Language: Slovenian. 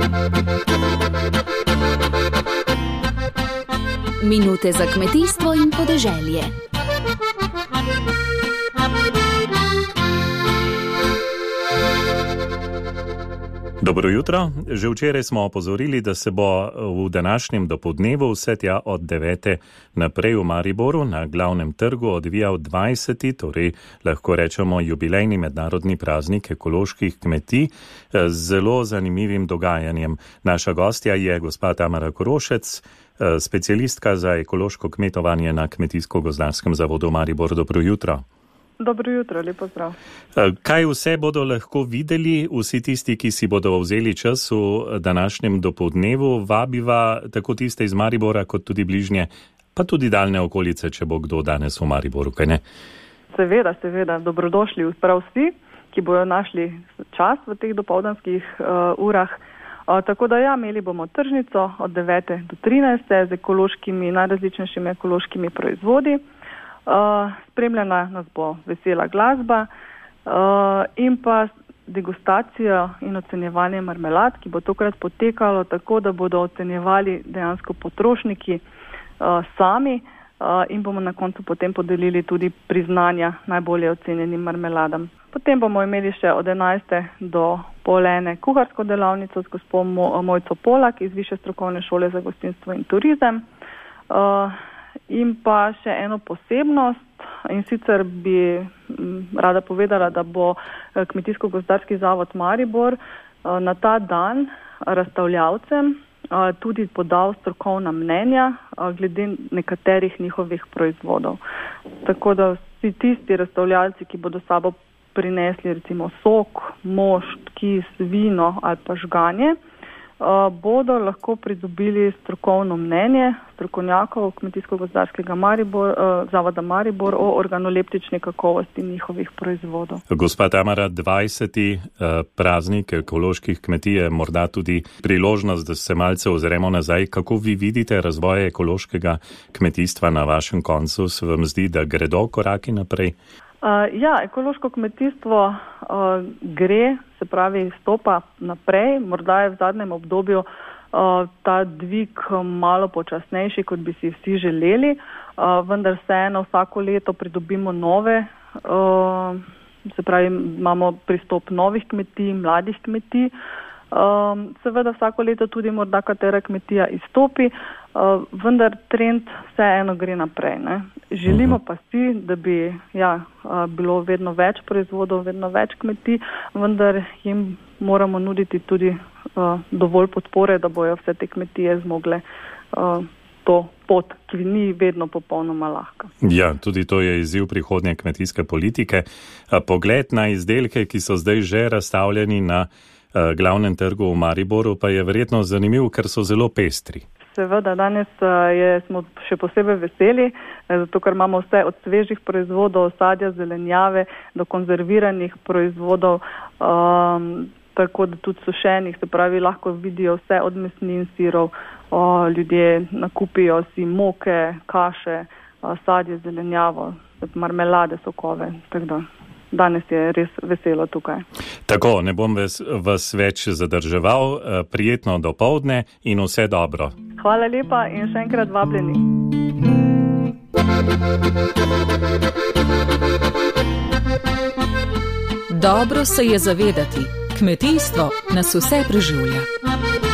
Minute za kmetijstvo in podeželje. Dobro jutro. Že včeraj smo opozorili, da se bo v današnjem dopoldnevu vse tja od 9. naprej v Mariboru na glavnem trgu odvijal 20. torej lahko rečemo jubilejni mednarodni praznik ekoloških kmetij z zelo zanimivim dogajanjem. Naša gostja je gospa Tamara Korošec, specialistka za ekološko kmetovanje na Kmetijsko-gozdarskem zavodu Maribor. Dobro jutro. Dobro jutro, lepo zdrav. Kaj vse bodo lahko videli vsi tisti, ki si bodo vzeli čas v današnjem dopoldnevu? Vabiva tako tiste iz Maribora, kot tudi bližnje, pa tudi daljne okolice, če bo kdo danes v Mariboru, kaj ne? Seveda, dobrodošli prav vsi, ki bojo našli čas v teh dopoldanskih urah. Tako da imeli bomo tržnico od 9. do 13. z ekološkimi, najrazličnejšimi ekološkimi proizvodi. Spremljena nas bo vesela glasba in pa degustacija in ocenjevanje marmelad, ki bo tokrat potekalo tako, da bodo ocenjevali dejansko potrošniki sami in bomo na koncu potem podelili tudi priznanja najbolje ocenjenim marmeladam. Potem bomo imeli še od 11. do pol ene kuharsko delavnico z gospo Mojco Polak iz Višje strokovne šole za gostinstvo in turizem. In pa še eno posebnost, in sicer bi rada povedala, da bo Kmetijsko-gozdarski zavod Maribor na ta dan razstavljavcem tudi podal strokovna mnenja glede nekaterih njihovih proizvodov. Tako da vsi tisti razstavljalci, ki bodo sabo prinesli recimo sok, mošt, kis, vino ali pa žganje, bodo lahko pridobili strokovno mnenje strokovnjakov Kmetijsko-gozdarskega zavoda Maribor o organoleptični kakovosti njihovih proizvodov. Gospa Tamara, 20. praznik ekoloških kmetij je morda tudi priložnost, da se malce ozremo nazaj. Kako vi vidite razvoj ekološkega kmetijstva na vašem koncu? Se vam zdi, da gredo koraki naprej? Ekološko kmetijstvo gre, se pravi, stopa naprej. Morda je v zadnjem obdobju ta dvig malo počasnejši, kot bi si vsi želeli, vendar vseeno vsako leto pridobimo nove, se pravi, imamo pristop novih kmetij, mladih kmetij. Seveda vsako leto tudi morda katera kmetija izstopi, vendar trend vseeno gre naprej. Ne? Želimo pa si, da bi bilo vedno več proizvodov, vedno več kmetij, vendar jim moramo nuditi tudi dovolj podpore, da bojo vse te kmetije zmogle to pot, ki ni vedno popolnoma lahka. Ja, tudi to je izziv prihodnje kmetijske politike. Pogled na izdelke, ki so zdaj že razstavljeni na glavnem trgu v Mariboru, pa je verjetno zanimiv, ker so zelo pestri. Seveda, danes smo še posebej veseli, zato ker imamo vse od svežih proizvodov, sadja, zelenjave do konzerviranih proizvodov, tako da tudi sušenih, se pravi, lahko vidijo vse od mesnin, sirov, ljudje nakupijo si moke, kaše, sadje, zelenjavo, marmelade, sokove, tako da. Danes je res veselo tukaj. Tako, ne bom vas več zadrževal. Prijetno dopoldne in vse dobro. Hvala lepa in še enkrat vabljeni. Dobro se je zavedati. Kmetijstvo nas vse preživlja.